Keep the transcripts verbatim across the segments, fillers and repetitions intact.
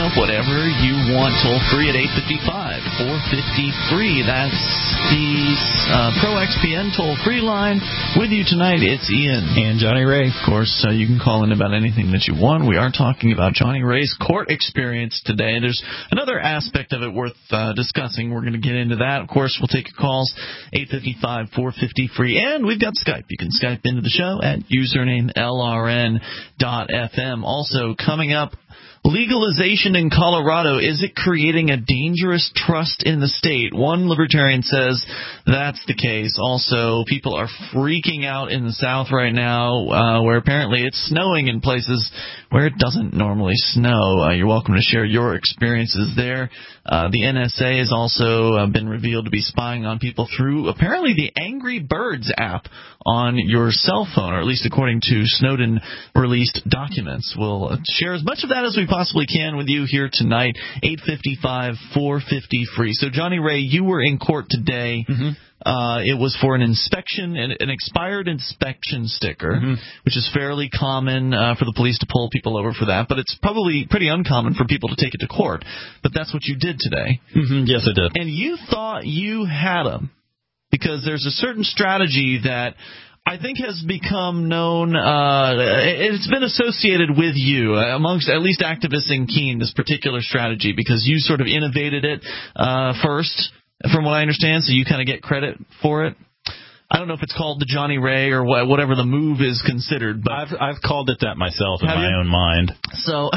up whatever you want toll-free at eight five five, four five zero, free. That's the uh, Pro X P N toll-free line. With you tonight, it's Ian. And Johnny Ray. Of course, uh, you can call in about anything that you want. We are talking about Johnny Ray's court experience today. There's another aspect of it worth uh, discussing. We're going to get into that. Of course, we'll take your calls, eight five five, four five zero, free. And we've got Skype. You can Skype into the show at username L R N dot F M. Also, coming up, legalization in Colorado, is it creating a dangerous trust in the state? One libertarian says that's the case. Also, people are freaking out in the South right now, uh, where apparently it's snowing in places where it doesn't normally snow. Uh, you're welcome to share your experiences there. Uh, the N S A has also uh, been revealed to be spying on people through apparently the Angry Birds app on your cell phone, or at least according to Snowden-released documents. We'll share as much of that as we possibly can with you here tonight, eight five five, four five zero, free. So, Johnny Ray, you were in court today. Mm-hmm. Uh, it was for an inspection, an, an expired inspection sticker, mm-hmm. which is fairly common uh, for the police to pull people over for that, but it's probably pretty uncommon for people to take it to court. But that's what you did today. Mm-hmm. Yes, I did. And you thought you had them, because there's a certain strategy that I think has become known, uh, it's been associated with you, amongst at least activists in Keene, this particular strategy, because you sort of innovated it uh, first, from what I understand, so you kind of get credit for it. I don't know if it's called the Johnny Ray or wh- whatever the move is considered, but I've I've called it that myself in Have my you? own mind. So,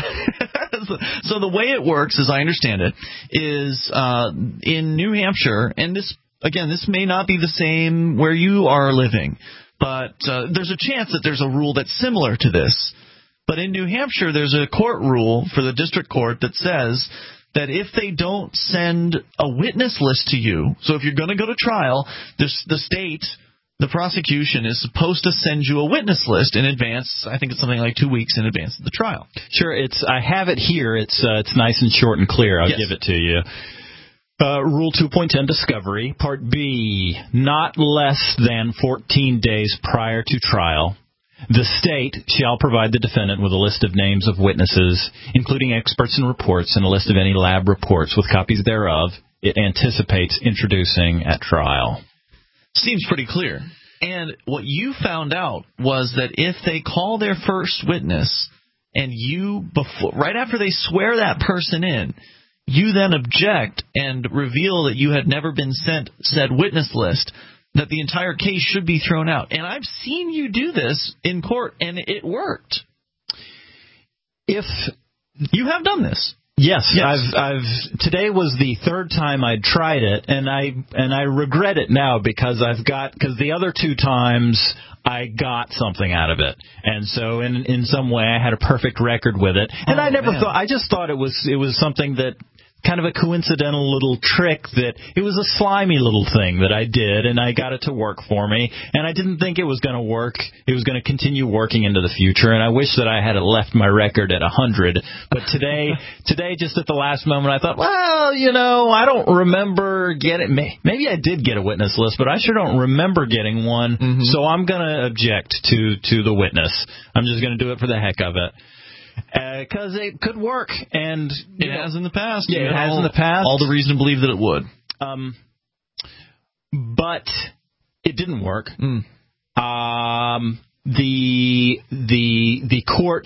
so the way it works, as I understand it, is uh, in New Hampshire, and this again, this may not be the same where you are living, but uh, there's a chance that there's a rule that's similar to this. But in New Hampshire, there's a court rule for the district court that says that if they don't send a witness list to you, so if you're going to go to trial, this, the state, the prosecution, is supposed to send you a witness list in advance. I think it's something like two weeks in advance of the trial. Sure, it's I have it here. It's uh, it's nice and short and clear. I'll yes. give it to you. Uh, Rule two point ten, Discovery, Part B, not less than fourteen days prior to trial, the state shall provide the defendant with a list of names of witnesses, including experts and reports, and a list of any lab reports with copies thereof it anticipates introducing at trial. Seems pretty clear. And what you found out was that if they call their first witness, and you, before, right after they swear that person in, you then object and reveal that you had never been sent said witness list, that the entire case should be thrown out. And I've seen you do this in court, and it worked. If you have done this. Yes, yes. I've, I've. Today was the third time I'd tried it, and I and I regret it now because I've got because the other two times I got something out of it, and so in in some way I had a perfect record with it, and oh, I never man. thought I just thought it was it was something that. Kind of a coincidental little trick that it was a slimy little thing that I did, and I got it to work for me, and I didn't think it was going to work. It was going to continue working into the future, and I wish that I had left my record at one hundred. But today, today, just at the last moment, I thought, well, you know, I don't remember getting, maybe I did get a witness list, but I sure don't remember getting one, mm-hmm. so I'm going to object to, to the witness. I'm just going to do it for the heck of it. Because uh, it could work, and it know, has in the past. Yeah, it has all, in the past. All the reason to believe that it would. Um, but it didn't work. Mm. Um, the the the court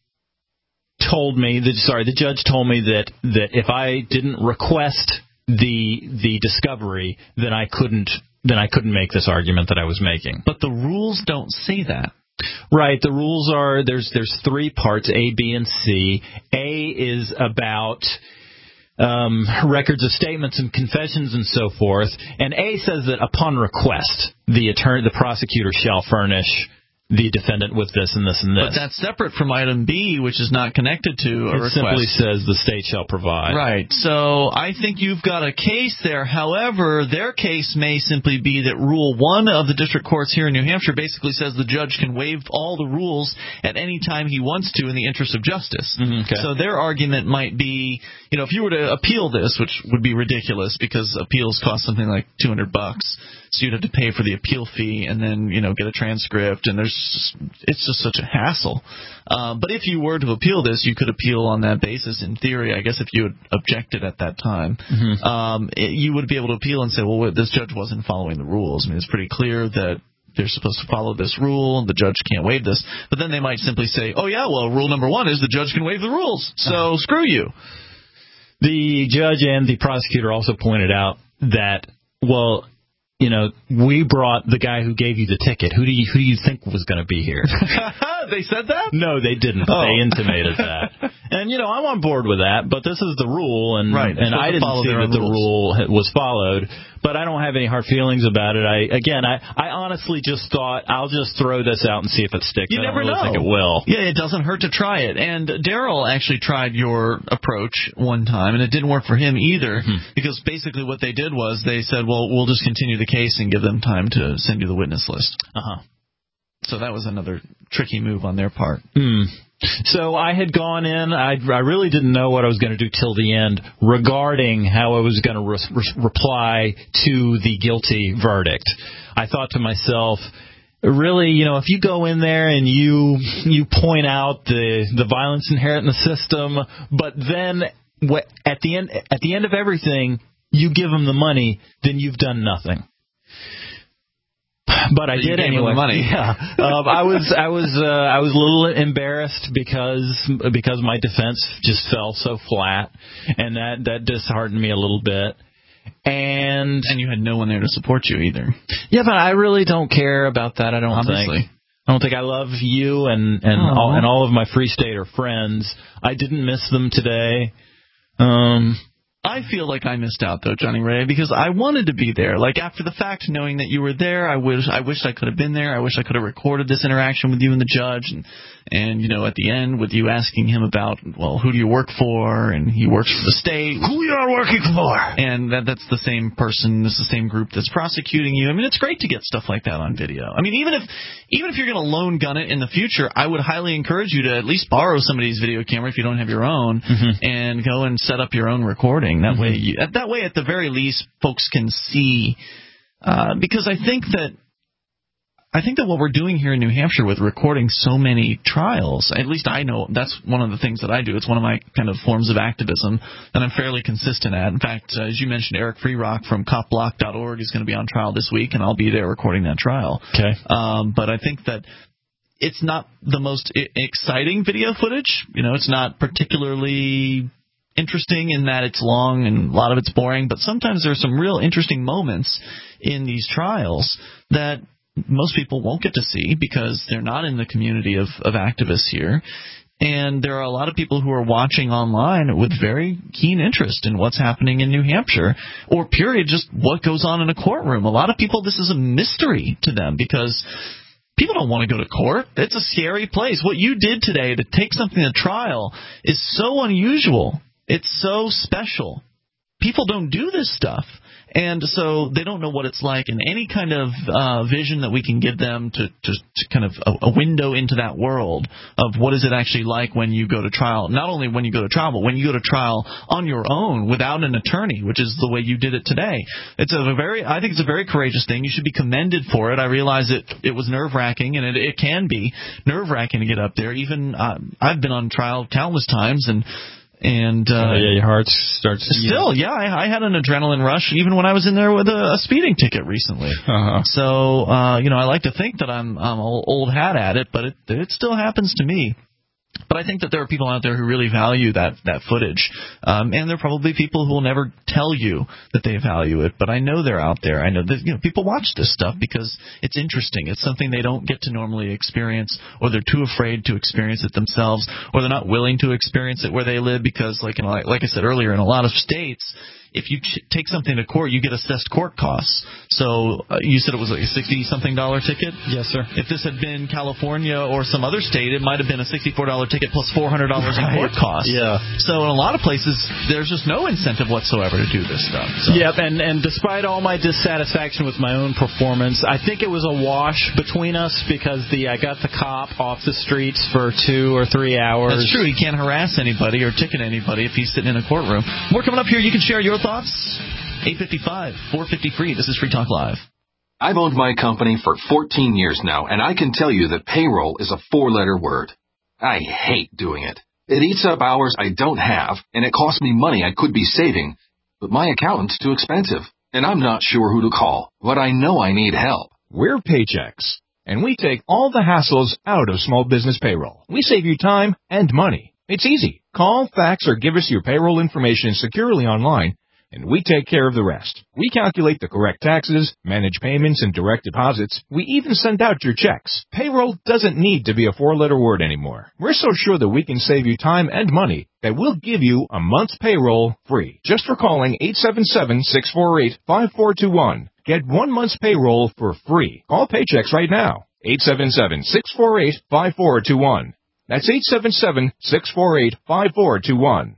told me that sorry, the judge told me that that if I didn't request the the discovery, then I couldn't then I couldn't make this argument that I was making. But the rules don't say that. Right. The rules are there's there's three parts, A, B, and C. A is about um, records of statements and confessions and so forth, and A says that upon request, the attorney, the prosecutor shall furnish the defendant with this and this and this. But that's separate from item B, which is not connected to a it request. It simply says the state shall provide. Right. So I think you've got a case there. However, their case may simply be that Rule one of the district courts here in New Hampshire basically says the judge can waive all the rules at any time he wants to in the interest of justice. Mm-hmm, okay. So their argument might be, you know, if you were to appeal this, which would be ridiculous because appeals cost something like two hundred bucks, so you'd have to pay for the appeal fee and then, you know, get a transcript, and there's just, it's just such a hassle. Uh, but if you were to appeal this, you could appeal on that basis. In theory, I guess if you had objected at that time, mm-hmm. um, it, you would be able to appeal and say, well, this judge wasn't following the rules. I mean, it's pretty clear that they're supposed to follow this rule, and the judge can't waive this. But then they might simply say, oh, yeah, well, rule number one is the judge can waive the rules, so screw you. The judge and the prosecutor also pointed out that, well, you know, we brought the guy who gave you the ticket. Who do you who do you think was going to be here? They said that? No, they didn't. Oh. They intimated that. And, you know, I'm on board with that, but this is the rule, and, right. and I didn't see that the rule was followed. But I don't have any hard feelings about it. I Again, I, I honestly just thought, I'll just throw this out and see if it sticks. You I never don't really know. think it will. Yeah, it doesn't hurt to try it. And Daryl actually tried your approach one time, and it didn't work for him either, mm-hmm. because basically what they did was they said, well, we'll just continue the case and give them time to send you the witness list. Uh-huh. So that was another tricky move on their part. Mm. So I had gone in. I, I really didn't know what I was going to do till the end regarding how I was going to re- re- reply to the guilty verdict. I thought to myself, really, you know, if you go in there and you you point out the the violence inherent in the system, but then what, at the end at the end of everything, you give them the money, then you've done nothing. But I so did anyway. The money. Yeah, um, I was, I was, uh, I was a little embarrassed because because my defense just fell so flat, and that that disheartened me a little bit. And and you had no one there to support you either. Yeah, but I really don't care about that. I don't Obviously. think. I don't think I love you and and all, and all of my Free Stater friends. I didn't miss them today. Um. I feel like I missed out, though, Johnny Ray, because I wanted to be there. Like, after the fact, knowing that you were there, I wish I wished I could have been there. I wish I could have recorded this interaction with you and the judge. And, and, you know, at the end, with you asking him about, well, who do you work for? And he works for the state. Who you are working for? And that, that's the same person, it's the same group that's prosecuting you. I mean, it's great to get stuff like that on video. I mean, even if even if you're going to loan gun it in the future, I would highly encourage you to at least borrow somebody's video camera if you don't have your own, mm-hmm. and go and set up your own recording. That mm-hmm. way, you, that way, at the very least, folks can see. Uh, because I think that I think that what we're doing here in New Hampshire with recording so many trials, at least I know that's one of the things that I do. It's one of my kind of forms of activism that I'm fairly consistent at. In fact, uh, as you mentioned, Eric Freerock from cop block dot org is going to be on trial this week, and I'll be there recording that trial. Okay. Um, but I think that it's not the most I- exciting video footage. You know, it's not particularly interesting in that it's long and a lot of it's boring, but sometimes there's some real interesting moments in these trials that most people won't get to see because they're not in the community of, of activists here. And there are a lot of people who are watching online with very keen interest in what's happening in New Hampshire, or period, just what goes on in a courtroom. A lot of people, this is a mystery to them because people don't want to go to court. It's a scary place. What you did today to take something to trial is so unusual. It's so special. People don't do this stuff. And so they don't know what it's like, and any kind of uh, vision that we can give them to, to, to kind of a, a window into that world of what is it actually like when you go to trial, not only when you go to trial, but when you go to trial on your own without an attorney, which is the way you did it today. It's a very, I think it's a very courageous thing. You should be commended for it. I realize it, it was nerve-wracking, and it, it can be nerve-wracking to get up there. Even uh, I've been on trial countless times, and And uh, uh, yeah, your heart starts. Still, yeah, I, I had an adrenaline rush even when I was in there with a, a speeding ticket recently. Uh-huh. So, uh, you know, I like to think that I'm I'm old hat at it, but it it still happens to me. But I think that there are people out there who really value that that footage, um, and there are probably people who will never tell you that they value it. But I know they're out there. I know that you know people watch this stuff because it's interesting. It's something they don't get to normally experience, or they're too afraid to experience it themselves, or they're not willing to experience it where they live because, like you know, like, like I said earlier, in a lot of states, if you ch- take something to court, you get assessed court costs. So uh, you said it was like a sixty-something dollar ticket? Yes, sir. If this had been California or some other state, it might have been a sixty-four dollar ticket plus four hundred dollars right. in court costs. Yeah. So in a lot of places, there's just no incentive whatsoever to do this stuff. So. Yep, and, and despite all my dissatisfaction with my own performance, I think it was a wash between us because the I got the cop off the streets for two or three hours. That's true. He can't harass anybody or ticket anybody if he's sitting in a courtroom. More coming up here. You can share your thoughts. eight five five, four five zero, free. This is Free Talk Live. I've owned my company for fourteen years now, and I can tell you that payroll is a four-letter word. I hate doing it. It eats up hours I don't have, and it costs me money I could be saving. But my accountant's too expensive, and I'm not sure who to call, but I know I need help. We're Paychex, and we take all the hassles out of small business payroll. We save you time and money. It's easy. Call, fax, or give us your payroll information securely online, and we take care of the rest. We calculate the correct taxes, manage payments and direct deposits. We even send out your checks. Payroll doesn't need to be a four-letter word anymore. We're so sure that we can save you time and money that we'll give you a month's payroll free just for calling eight seven seven, six four eight, five four two one. Get one month's payroll for free. Call Paychex right now. eight seven seven, six four eight, five four two one. That's eight seven seven, six four eight, five four two one.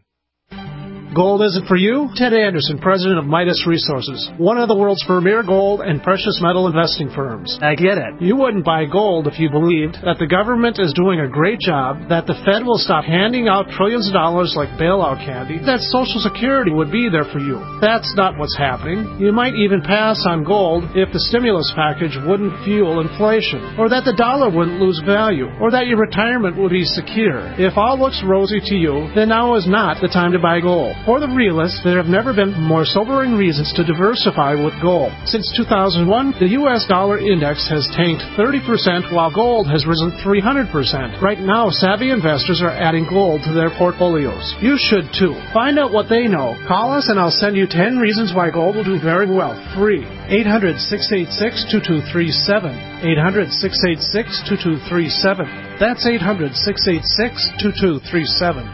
Gold isn't for you? Ted Anderson, president of Midas Resources, one of the world's premier gold and precious metal investing firms. I get it. You wouldn't buy gold if you believed that the government is doing a great job, that the Fed will stop handing out trillions of dollars like bailout candy, that Social Security would be there for you. That's not what's happening. You might even pass on gold if the stimulus package wouldn't fuel inflation, or that the dollar wouldn't lose value, or that your retirement would be secure. If all looks rosy to you, then now is not the time to buy gold. For the realists, there have never been more sobering reasons to diversify with gold. Since two thousand one, the U S dollar index has tanked thirty percent while gold has risen three hundred percent. Right now, savvy investors are adding gold to their portfolios. You should too. Find out what they know. Call us and I'll send you ten reasons why gold will do very well. Free. eight hundred, six eight six, two two three seven. eight hundred, six eight six, two two three seven. That's eight hundred, six eight six, two two three seven.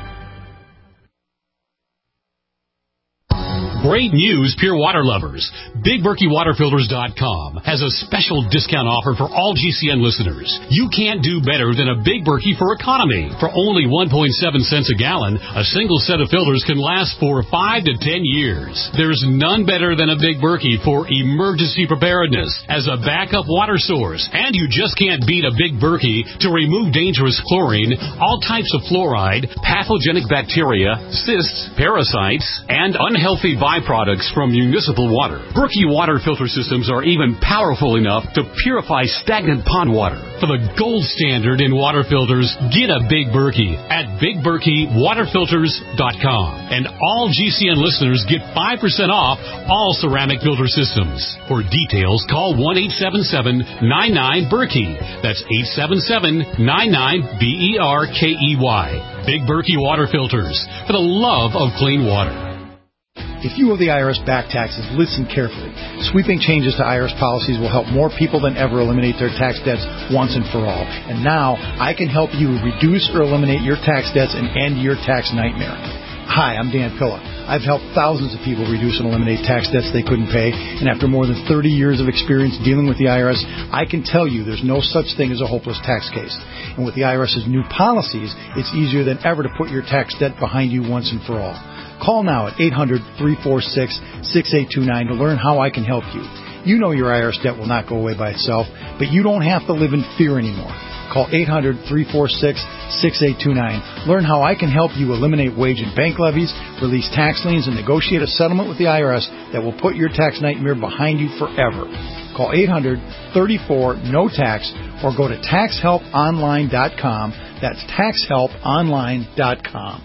Great news, Pure Water lovers. Big Berkey Water Filters dot com has a special discount offer for all G C N listeners. You can't do better than a Big Berkey for economy. For only one point seven cents a gallon, a single set of filters can last for five to ten years. There's none better than a Big Berkey for emergency preparedness as a backup water source. And you just can't beat a Big Berkey to remove dangerous chlorine, all types of fluoride, pathogenic bacteria, cysts, parasites, and unhealthy viruses. Byproducts from municipal water. Berkey water filter systems are even powerful enough to purify stagnant pond water. For the gold standard in water filters, get a Big Berkey at Big Berkey Water Filters dot com. And all G C N listeners get five percent off all ceramic filter systems. For details, call one eight seven seven, nine nine, Berkey. That's eight seven seven, nine nine, B E R K E Y. Big Berkey Water Filters, for the love of clean water. If you owe the I R S back taxes, listen carefully. Sweeping changes to I R S policies will help more people than ever eliminate their tax debts once and for all. And now, I can help you reduce or eliminate your tax debts and end your tax nightmare. Hi, I'm Dan Pilla. I've helped thousands of people reduce and eliminate tax debts they couldn't pay, and after more than thirty years of experience dealing with the I R S, I can tell you there's no such thing as a hopeless tax case. And with the I R S's new policies, it's easier than ever to put your tax debt behind you once and for all. Call now at eight hundred, three four six, six eight two nine to learn how I can help you. You know your I R S debt will not go away by itself, but you don't have to live in fear anymore. Call eight hundred, three four six, six eight two nine. Learn how I can help you eliminate wage and bank levies, release tax liens, and negotiate a settlement with the I R S that will put your tax nightmare behind you forever. Call eight hundred, three four, N O tax or go to tax help online dot com. That's tax help online dot com.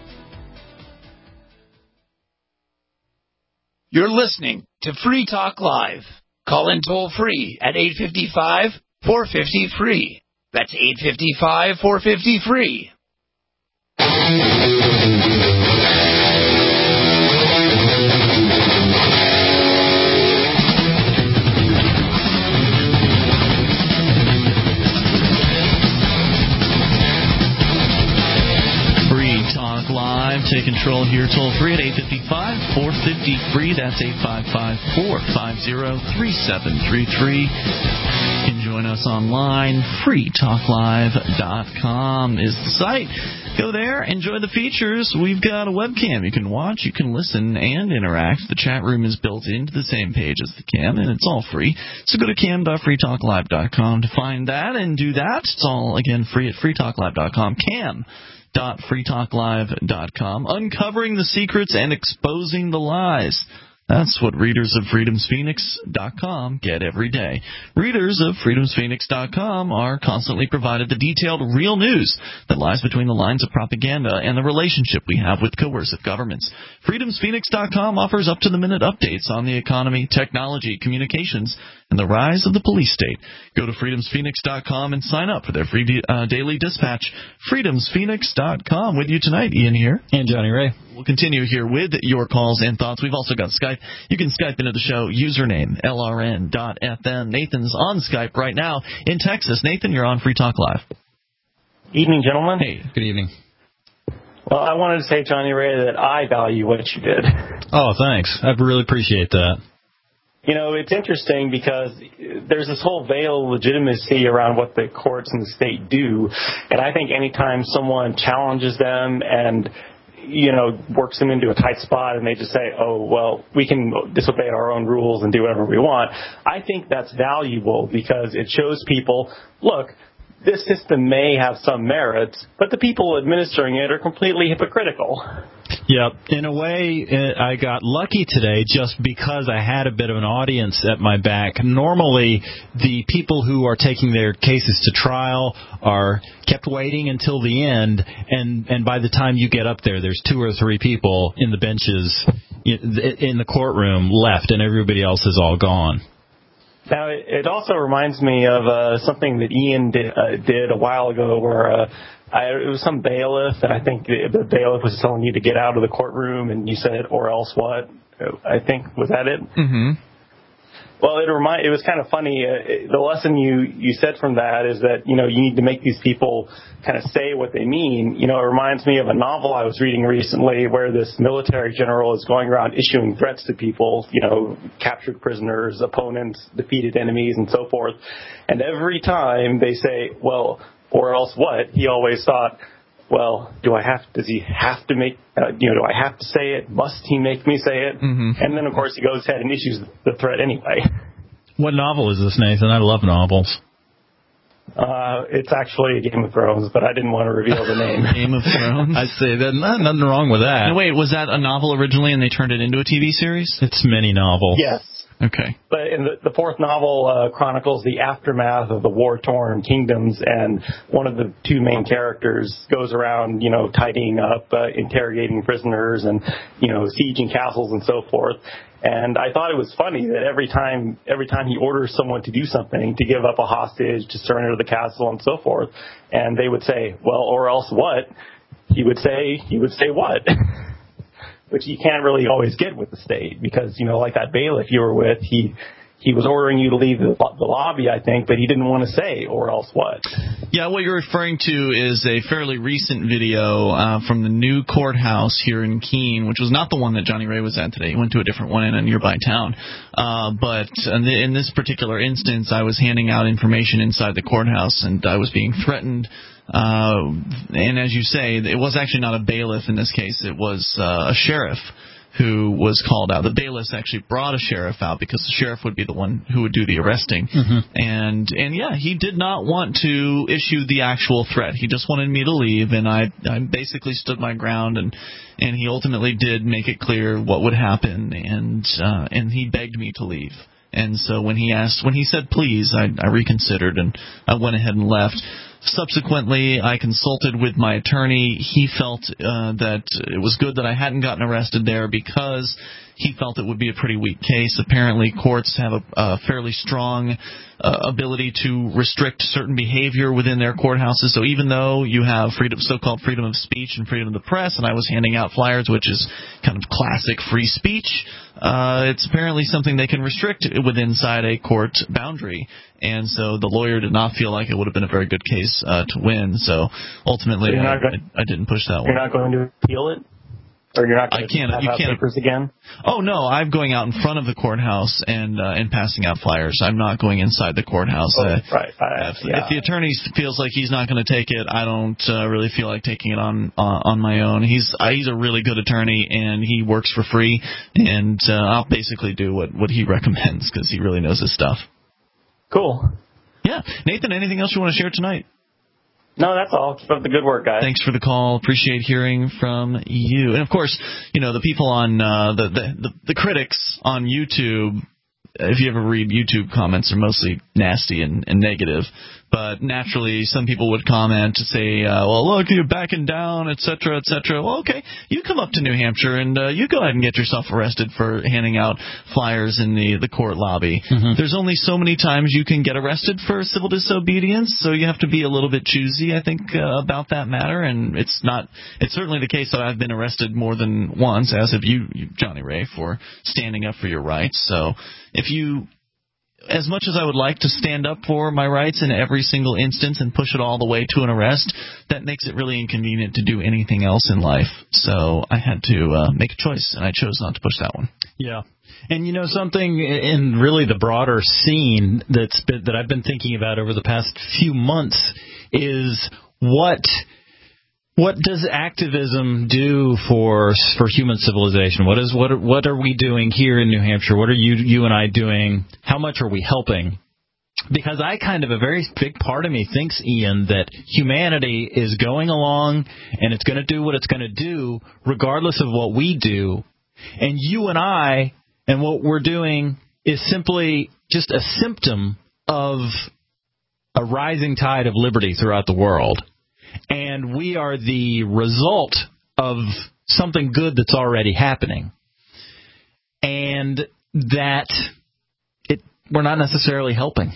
You're listening to Free Talk Live. Call in toll free at eight five five, four five zero, free. That's eight five five, four five zero, free. Free Talk Live, taking Central here toll-free at eight five five, four five zero, free. That's eight five five, four five zero, three seven three three. You can join us online. free talk live dot com is the site. Go there, enjoy the features. We've got a webcam you can watch, you can listen, and interact. The chat room is built into the same page as the cam, and it's all free. So go to cam dot free talk live dot com to find that and do that. It's all, again, free at free talk live dot com. cam dot free talk live dot com. Uncovering the secrets and exposing the lies. That's what readers of freedoms phoenix dot com get every day. Readers of freedoms phoenix dot com are constantly provided the detailed real news that lies between the lines of propaganda and the relationship we have with coercive governments. freedoms phoenix dot com offers up-to-the-minute updates on the economy, technology, communications, and the rise of the police state. Go to freedoms phoenix dot com and sign up for their free uh, daily dispatch. freedoms phoenix dot com. With you tonight, Ian here. And Johnny Ray. We'll continue here with your calls and thoughts. We've also got Skype. You can Skype into the show, username L R N dot F M. Nathan's on Skype right now in Texas. Nathan, you're on Free Talk Live. Evening, gentlemen. Hey, good evening. Well, I wanted to say, Johnny Ray, that I value what you did. Oh, thanks. I really appreciate that. You know, it's interesting because there's this whole veil of legitimacy around what the courts and the state do, and I think anytime someone challenges them and, you know, works them into a tight spot and they just say, oh, well, we can disobey our own rules and do whatever we want, I think that's valuable because it shows people, look, this system may have some merits, but the people administering it are completely hypocritical. Yep. In a way, I got lucky today just because I had a bit of an audience at my back. Normally, the people who are taking their cases to trial are kept waiting until the end, and, and by the time you get up there, there's two or three people in the benches in the courtroom left, and everybody else is all gone. Now, it also reminds me of uh, something that Ian did, uh, did a while ago where uh, I, it was some bailiff, and I think the, the bailiff was telling you to get out of the courtroom, and you said, or else what? I think, was that it? Mm-hmm. Well, it remind, it was kind of funny. Uh, the lesson you, you said from that is that, you know, you need to make these people kind of say what they mean. You know, it reminds me of a novel I was reading recently where this military general is going around issuing threats to people, you know, captured prisoners, opponents, defeated enemies, and so forth. And every time they say, well, or else what, he always thought, well, do I have, does he have to make, uh, you know, do I have to say it? Must he make me say it? Mm-hmm. And then, of course, he goes ahead and issues the threat anyway. What novel is this, Nathan? I love novels. Uh, it's actually Game of Thrones, but I didn't want to reveal the name. Game of Thrones? I say that nothing wrong with that. No, wait, was that a novel originally and they turned it into a T V series? It's many novels. Yes. Okay. But in the, the fourth novel uh, chronicles the aftermath of the war-torn kingdoms, and one of the two main characters goes around, you know, tidying up, uh, interrogating prisoners, and, you know, sieging castles and so forth. And I thought it was funny that every time every time he orders someone to do something, to give up a hostage, to surrender the castle, and so forth, and they would say, well, or else what? He would say, he would say what? Which you can't really always get with the state because, you know, like that bailiff you were with, he he was ordering you to leave the, the lobby, I think, but he didn't want to say, or else what? Yeah, what you're referring to is a fairly recent video uh, from the new courthouse here in Keene, which was not the one that Johnny Ray was at today. He went to a different one in a nearby town. Uh, but in this particular instance, I was handing out information inside the courthouse, and I was being threatened. Uh, and as you say, it was actually not a bailiff in this case. It was uh, a sheriff who was called out. The bailiffs actually brought a sheriff out because the sheriff would be the one who would do the arresting. Mm-hmm. And, and yeah, he did not want to issue the actual threat. He just wanted me to leave, and I, I basically stood my ground, and, and he ultimately did make it clear what would happen, and, uh, and he begged me to leave. And so when he asked, when he said please, I, I reconsidered, and I went ahead and left. Subsequently, I consulted with my attorney. He felt uh, that it was good that I hadn't gotten arrested there because he felt it would be a pretty weak case. Apparently, courts have a, a fairly strong uh, ability to restrict certain behavior within their courthouses. So even though you have freedom, so-called freedom of speech and freedom of the press, and I was handing out flyers, which is kind of classic free speech, uh, it's apparently something they can restrict within inside a court boundary. And so the lawyer did not feel like it would have been a very good case uh, to win. So ultimately, so I, going, I, I didn't push that you're one. You're not going to appeal it? Or you're not going I to can't, pass you out can't, papers again? Oh, no, I'm going out in front of the courthouse and uh, and passing out flyers. I'm not going inside the courthouse. Oh, uh, right. I, if, yeah. if the attorney feels like he's not going to take it, I don't uh, really feel like taking it on uh, on my own. He's uh, he's a really good attorney, and he works for free, and uh, I'll basically do what, what he recommends because he really knows his stuff. Cool. Yeah. Nathan, anything else you want to share tonight? No, that's all. Keep up the good work, guys. Thanks for the call. Appreciate hearing from you. And, of course, you know, the people on uh, the, the, the the critics on YouTube, if you ever read YouTube comments, are mostly nasty and, and negative. But naturally, some people would comment to say, uh, well, look, you're backing down, et cetera, et cetera. Well, okay, you come up to New Hampshire and uh, you go ahead and get yourself arrested for handing out flyers in the, the court lobby. Mm-hmm. There's only so many times you can get arrested for civil disobedience, so you have to be a little bit choosy, I think, uh, about that matter. And it's not, it's certainly the case that I've been arrested more than once, as have you, you Johnny Ray, for standing up for your rights. So if you... As much as I would like to stand up for my rights in every single instance and push it all the way to an arrest, that makes it really inconvenient to do anything else in life. So I had to uh, make a choice, and I chose not to push that one. Yeah. And, you know, something in really the broader scene that's been, that I've been thinking about over the past few months is what... What does activism do for for human civilization? What is what what are we doing here in New Hampshire? What are you you and I doing? How much are we helping? Because I kind of a very big part of me thinks, Ian, that humanity is going along and it's going to do what it's going to do regardless of what we do. And you and I and what we're doing is simply just a symptom of a rising tide of liberty throughout the world. And we are the result of something good that's already happening. And that it we're not necessarily helping.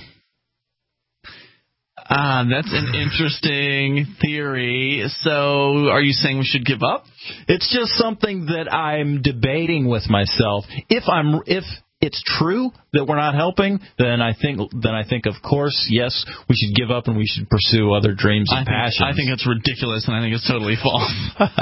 Ah, that's an interesting theory. So are you saying we should give up? It's just something that I'm debating with myself. If I'm if it's true that we're not helping, then I think then I think of course, yes, we should give up and we should pursue other dreams and I think, passions. I think it's ridiculous, and I think it's totally false.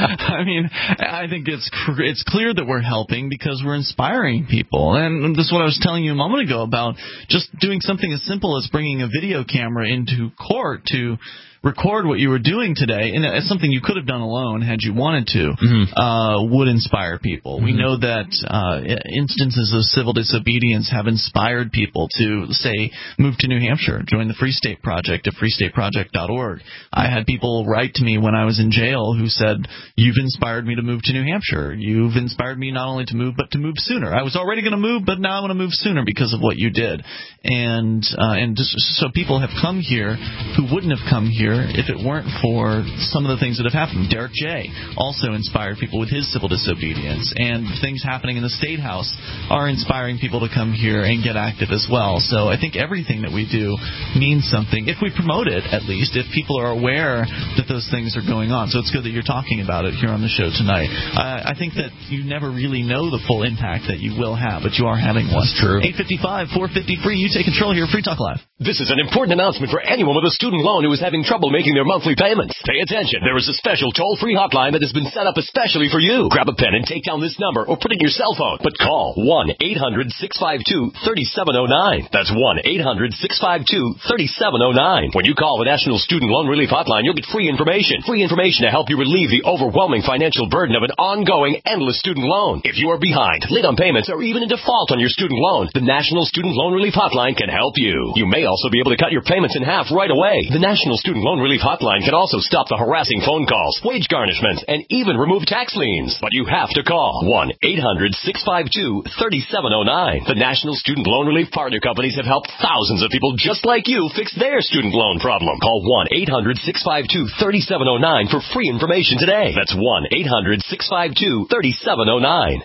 I mean, I think it's cr- it's clear that we're helping because we're inspiring people, and this is what I was telling you a moment ago about just doing something as simple as bringing a video camera into court to record what you were doing today, and it's something you could have done alone had you wanted to, mm-hmm. uh, would inspire people. Mm-hmm. We know that uh, instances of civil disobedience have inspired people to, say, move to New Hampshire, join the Free State Project at free state project dot org. I had people write to me when I was in jail who said, you've inspired me to move to New Hampshire. You've inspired me not only to move, but to move sooner. I was already going to move, but now I want to move sooner because of what you did. And, uh, and just, so people have come here who wouldn't have come here if it weren't for some of the things that have happened. Derek J. also inspired people with his civil disobedience, and things happening in the State House are inspiring people to come here and get active as well. So I think everything that we do means something, if we promote it at least, if people are aware that those things are going on. So it's good that you're talking about it here on the show tonight. Uh, I think that you never really know the full impact that you will have, but you are having one. That's true. eight five five, four five zero, free. You take control here. Free Talk Live. This is an important announcement for anyone with a student loan who is having trouble making their monthly payments. Pay attention. There is a special toll-free hotline that has been set up especially for you. Grab a pen and take down this number or put it in your cell phone. But call one eight hundred, six five two, three seven zero nine. That's one eight hundred, six five two, three seven zero nine. When you call the National Student Loan Relief Hotline, you'll get free information. Free information to help you relieve the overwhelming financial burden of an ongoing, endless student loan. If you are behind, late on payments, or even in default on your student loan, the National Student Loan Relief Hotline can help you. You may also be able to cut your payments in half right away. The National Student Loan Relief Hotline can also stop the harassing phone calls, wage garnishments, and even remove tax liens. But you have to call one eight hundred, six five two, three seven zero nine. The National Student Loan Relief Partner Companies have helped thousands of people just like you fix their student loan problem. Call one eight hundred, six five two, three seven zero nine for free information today. That's one eight hundred, six five two, three seven zero nine.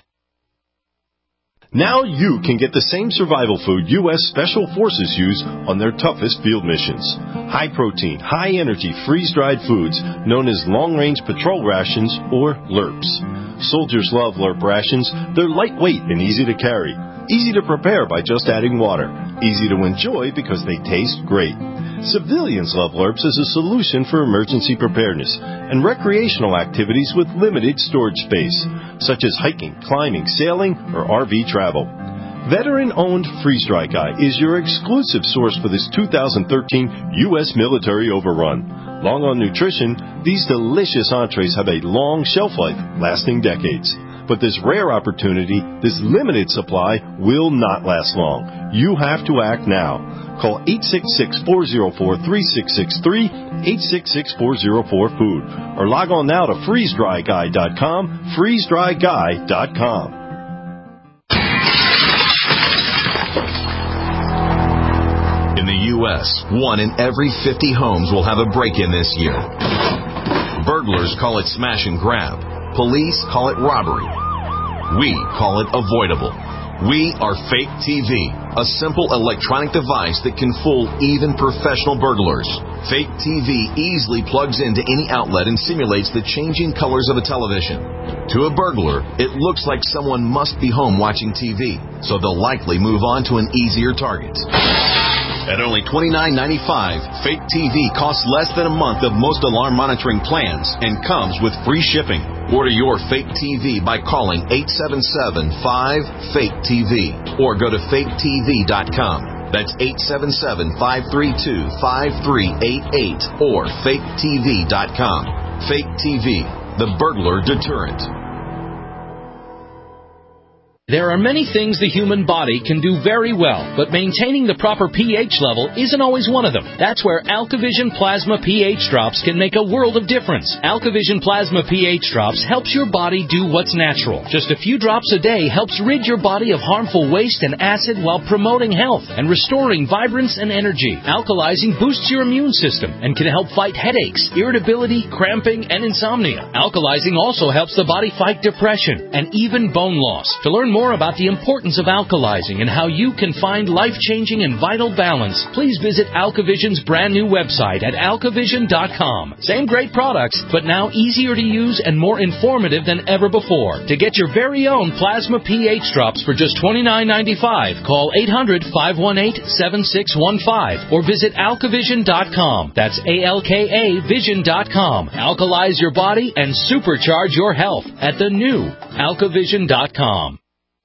Now you can get the same survival food U S Special Forces use on their toughest field missions. High-protein, high-energy, freeze-dried foods known as long-range patrol rations, or L R Ps. Soldiers love L R P rations. They're lightweight and easy to carry. Easy to prepare by just adding water. Easy to enjoy because they taste great. Civilians love LURPS as a solution for emergency preparedness and recreational activities with limited storage space, such as hiking, climbing, sailing, or R V travel. Veteran-owned Freeze Dry Guy is your exclusive source for this two thousand thirteen U S military overrun. Long on nutrition, these delicious entrees have a long shelf life, lasting decades. But this rare opportunity, this limited supply, will not last long. You have to act now. Call eight six six, four zero four, three six six three, eight six six, four zero four, food, or log on now to freeze dry guy dot com, freeze dry guy dot com. In the U S, one in every fifty homes will have a break-in this year. Burglars call it smash and grab. Police call it robbery. We call it avoidable. We are Fake T V, a simple electronic device that can fool even professional burglars. Fake T V easily plugs into any outlet and simulates the changing colors of a television. To a burglar, it looks like someone must be home watching T V, so they'll likely move on to an easier target. At only twenty-nine ninety-five, Fake T V costs less than a month of most alarm monitoring plans and comes with free shipping. Order your Fake T V by calling eight seven seven, five, fake T V or go to fake T V dot com. That's eight seven seven, five three two, five three eight eight or fake T V dot com. Fake T V, the burglar deterrent. There are many things the human body can do very well, but maintaining the proper pH level isn't always one of them. That's where AlkaVision Plasma pH Drops can make a world of difference. AlkaVision Plasma pH Drops helps your body do what's natural. Just a few drops a day helps rid your body of harmful waste and acid while promoting health and restoring vibrance and energy. Alkalizing boosts your immune system and can help fight headaches, irritability, cramping, and insomnia. Alkalizing also helps the body fight depression and even bone loss. To learn more about the importance of alkalizing and how you can find life-changing and vital balance, please visit AlkaVision's brand new website at alkavision dot com. Same great products, but now easier to use and more informative than ever before. To get your very own Plasma pH Drops for just twenty-nine ninety-five, call eight hundred, five one eight, seven six one five or visit alkavision dot com. That's A L K A vision dot com. Alkalize your body and supercharge your health at the new alkavision dot com.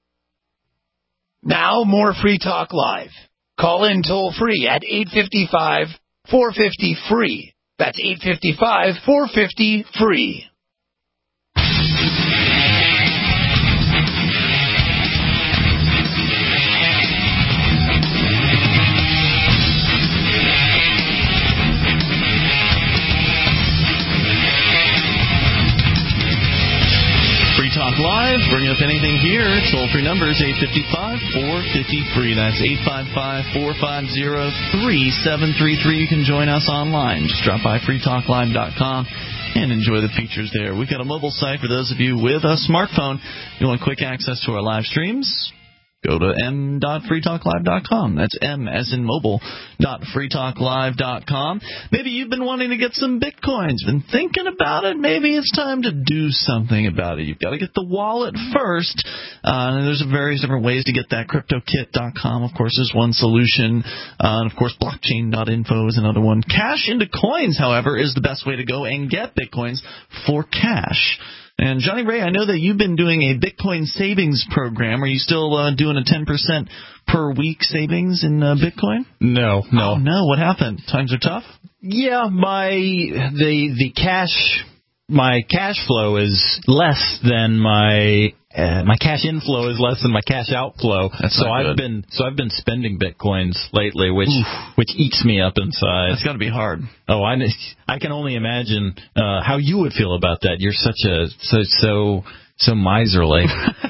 Now, more Free Talk Live. Call in toll-free at eight five five, four five zero, free. That's eight five five, four five zero, free. Talk Live, bring up anything here. Toll-free number is eight five five, four five zero, free. That's eight five five, four five zero, three seven three three. You can join us online. Just drop by free talk live dot com and enjoy the features there. We've got a mobile site for those of you with a smartphone. You want quick access to our live streams? Go to m dot free talk live dot com. That's M as in mobile dot free talk live dot com. Maybe you've been wanting to get some Bitcoins, been thinking about it. Maybe it's time to do something about it. You've got to get the wallet first. Uh, and there's various different ways to get that. crypto kit dot com, of course, is one solution. Uh, and, of course, blockchain dot info is another one. Cash into Coins, however, is the best way to go and get Bitcoins for cash. And, Johnny Ray, I know that you've been doing a Bitcoin savings program. Are you still uh, doing a ten percent per week savings in uh, Bitcoin? No, no. Oh, no. What happened? Times are tough? Yeah, my the the cash my cash flow is less than my uh, my cash inflow is less than my cash outflow. That's so not I've good. been so I've been spending Bitcoins lately, which Oof. which eats me up inside. That's got to be hard. Oh, I I can only imagine uh, how you would feel about that. You're such a so so so miserly.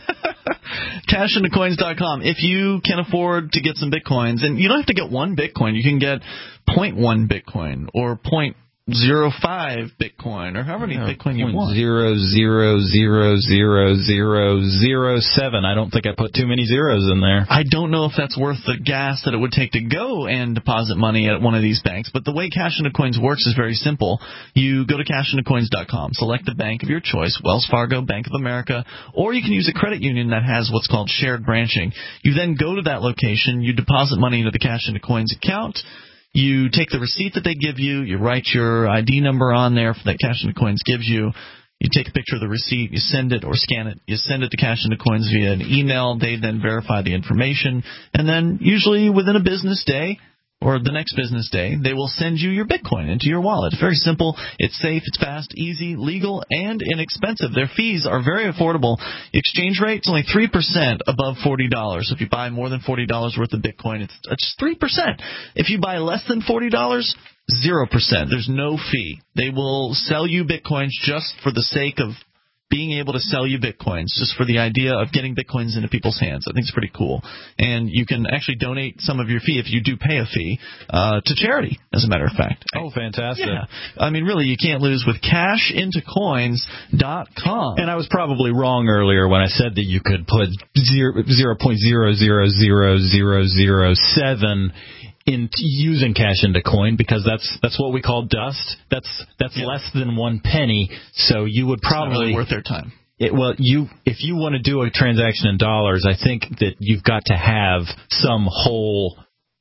cash into coins dot com. If you can afford to get some Bitcoins, and you don't have to get one Bitcoin, you can get zero point one Bitcoin or zero point zero five Bitcoin or however many yeah, Bitcoin you want. Zero zero zero zero zero zero seven. I don't think I put too many zeros in there. I don't know if that's worth the gas that it would take to go and deposit money at one of these banks, but the way Cash into Coins works is very simple. You go to cash into coins dot com, select the bank of your choice, Wells Fargo, Bank of America, or you can use a credit union that has what's called shared branching. You then go to that location, you deposit money into the Cash into Coins account. You take the receipt that they give you, you write your I D number on there that Cash into Coins gives you. You take a picture of the receipt, you send it or scan it, you send it to Cash into Coins via an email. They then verify the information, and then usually within a business day or the next business day, they will send you your Bitcoin into your wallet. It's very simple. It's safe, it's fast, easy, legal, and inexpensive. Their fees are very affordable. The exchange rate is only three percent above forty dollars. So if you buy more than forty dollars worth of Bitcoin, it's just three percent. If you buy less than forty dollars, zero percent. There's no fee. They will sell you Bitcoins just for the sake of being able to sell you Bitcoins, just for the idea of getting Bitcoins into people's hands. I think it's pretty cool. And you can actually donate some of your fee, if you do pay a fee, uh, to charity, as a matter of fact. Oh, fantastic. Yeah. I mean, really, you can't lose with cash into coins dot com. And I was probably wrong earlier when I said that you could put zero point zero zero zero zero zero seven in using Cash into Coin, because that's that's what we call dust. That's that's yeah. less than one penny. So you would probably it's not really worth their time. It, well, you if you want to do a transaction in dollars, I think that you've got to have some whole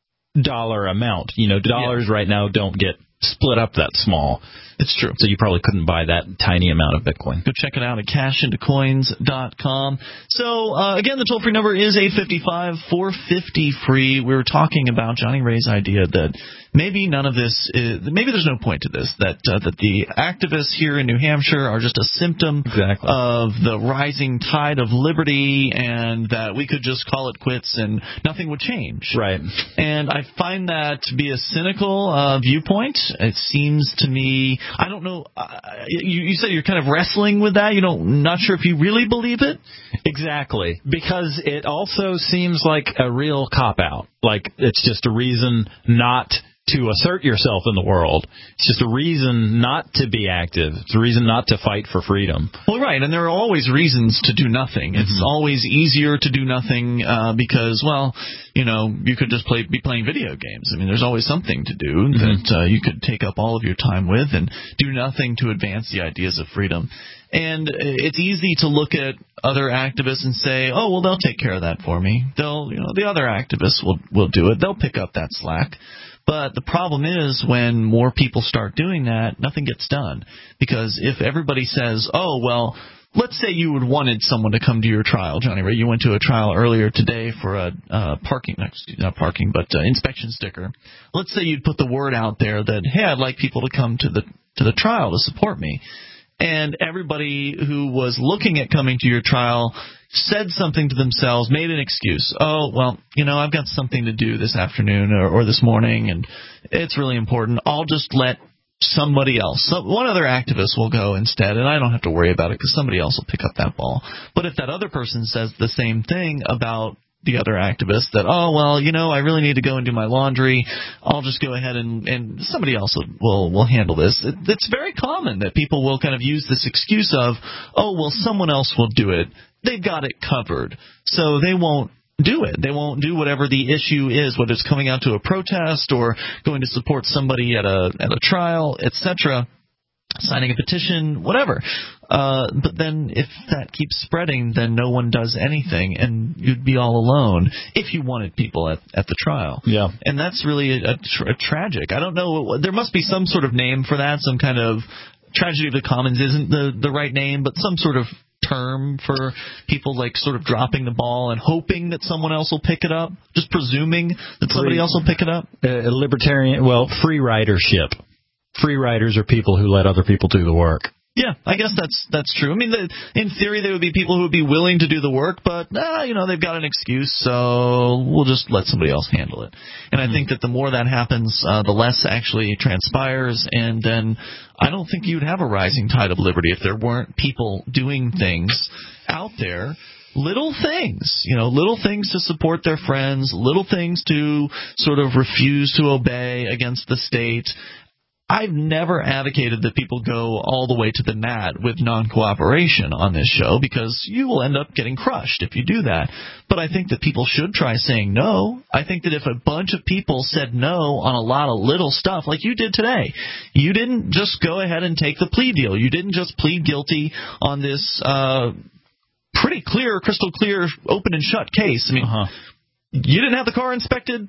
dollar amount. You know, dollars yeah. right now don't get split up that small. It's true. So you probably couldn't buy that tiny amount of Bitcoin. Go check it out at cash into coins dot com. So, uh, again, the toll-free number is eight five five, four five zero, free. We were talking about Johnny Ray's idea that maybe none of this is, maybe there's no point to this, that uh, that the activists here in New Hampshire are just a symptom exactly. of the rising tide of liberty, and that we could just call it quits and nothing would change. Right. And I find that to be a cynical uh, viewpoint. It seems to me, I don't know, uh, you, you said you're kind of wrestling with that. You don't, not sure if you really believe it. Exactly. Because it also seems like a real cop-out. Like it's just a reason not to assert yourself in the world. It's just a reason not to be active. It's a reason not to fight for freedom. Well, right, and there are always reasons to do nothing. It's mm-hmm. always easier to do nothing uh, because, well, you know, you could just play, be playing video games. I mean, there's always something to do mm-hmm. that uh, you could take up all of your time with and do nothing to advance the ideas of freedom. And it's easy to look at other activists and say, oh, well, they'll take care of that for me. They'll, you know, the other activists will will do it. They'll pick up that slack. But the problem is when more people start doing that, nothing gets done. Because if everybody says, oh, well, let's say you would wanted someone to come to your trial, Johnny Ray. You went to a trial earlier today for a uh, parking, not parking, but uh, inspection sticker. Let's say you'd put the word out there that, hey, I'd like people to come to the to the trial to support me. And everybody who was looking at coming to your trial said something to themselves, made an excuse. Oh, well, you know, I've got something to do this afternoon or, or this morning, and it's really important. I'll just let somebody else, some, one other activist will go instead, and I don't have to worry about it because somebody else will pick up that ball. But if that other person says the same thing about the other activists, that, oh, well, you know, I really need to go and do my laundry, I'll just go ahead and, and somebody else will, will, will handle this. It, it's very common that people will kind of use this excuse of, oh, well, someone else will do it. They've got it covered, so they won't do it. They won't do whatever the issue is, whether it's coming out to a protest or going to support somebody at a at a trial, et cetera, signing a petition, whatever. Uh, but then if that keeps spreading, then no one does anything, and you'd be all alone if you wanted people at, at the trial. Yeah. And that's really a, a, tra- a tragic. I don't know. There must be some sort of name for that, some kind of tragedy of the commons isn't the, the right name, but some sort of term for people like sort of dropping the ball and hoping that someone else will pick it up, just presuming that somebody free, else will pick it up. Uh, libertarian, well, free ridership. Free riders are people who let other people do the work. Yeah, I guess that's that's true. I mean, the, in theory, there would be people who would be willing to do the work, but, uh, you know, they've got an excuse, so we'll just let somebody else handle it. And mm-hmm. I think that the more that happens, uh, the less actually transpires, and then I don't think you'd have a rising tide of liberty if there weren't people doing things out there. Little things, you know, little things to support their friends, little things to sort of refuse to obey against the state. I've never advocated that people go all the way to the mat with non-cooperation on this show because you will end up getting crushed if you do that. But I think that people should try saying no. I think that if a bunch of people said no on a lot of little stuff, like you did today, you didn't just go ahead and take the plea deal. You didn't just plead guilty on this uh, pretty clear, crystal clear, open and shut case. I mean, uh-huh. you didn't have the car inspected.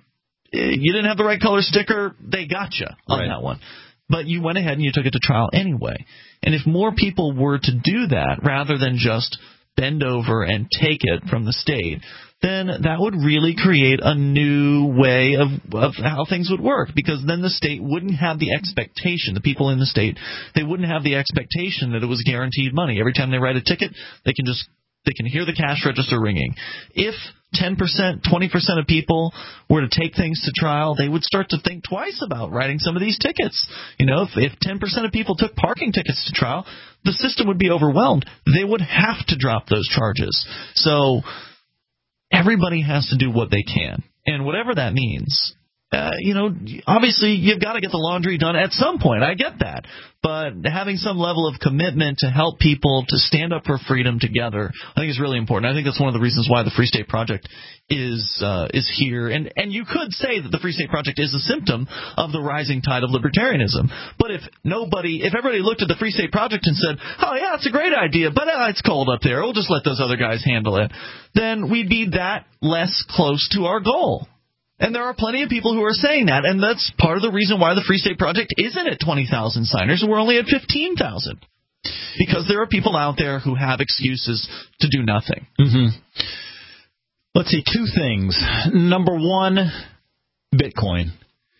you didn't have the right color sticker, they got you on right. that one. But you went ahead and you took it to trial anyway. And if more people were to do that rather than just bend over and take it from the state, then that would really create a new way of, of how things would work, because then the state wouldn't have the expectation, the people in the state, they wouldn't have the expectation that it was guaranteed money. Every time they write a ticket, they can just they can hear the cash register ringing. If ten percent, twenty percent of people were to take things to trial, they would start to think twice about writing some of these tickets. You know, if, if ten percent of people took parking tickets to trial, the system would be overwhelmed. They would have to drop those charges. So everybody has to do what they can, and whatever that means. Uh, you know, obviously you've got to get the laundry done at some point. I get that. But having some level of commitment to help people to stand up for freedom together, I think is really important. I think that's one of the reasons why the Free State Project is uh, is here. And, and you could say that the Free State Project is a symptom of the rising tide of libertarianism. But if nobody, if everybody looked at the Free State Project and said, oh, yeah, it's a great idea, but uh, it's cold up there, we'll just let those other guys handle it, then we'd be that less close to our goal. And there are plenty of people who are saying that, and that's part of the reason why the Free State Project isn't at twenty thousand signers and we're only at fifteen thousand. Because there are people out there who have excuses to do nothing. Mm-hmm. Let's see, two things. Number one, Bitcoin.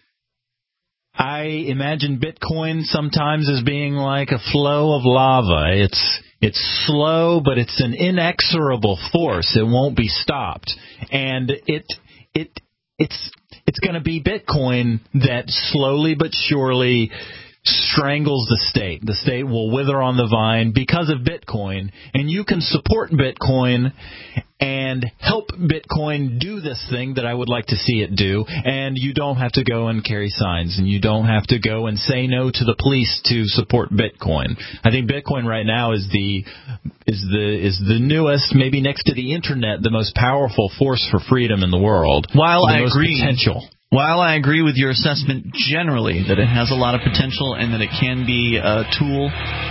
I imagine Bitcoin sometimes as being like a flow of lava. It's it's slow, but it's an inexorable force. It won't be stopped. And it it It's it's going to be Bitcoin that slowly but surely strangles the state. The state will wither on the vine because of Bitcoin, and you can support Bitcoin and help Bitcoin do this thing that I would like to see it do, and you don't have to go and carry signs, and you don't have to go and say no to the police to support Bitcoin. I think Bitcoin right now is the is the is the newest, maybe next to the internet, the most powerful force for freedom in the world. While the I most agree, potential. While I agree with your assessment generally that it has a lot of potential and that it can be a tool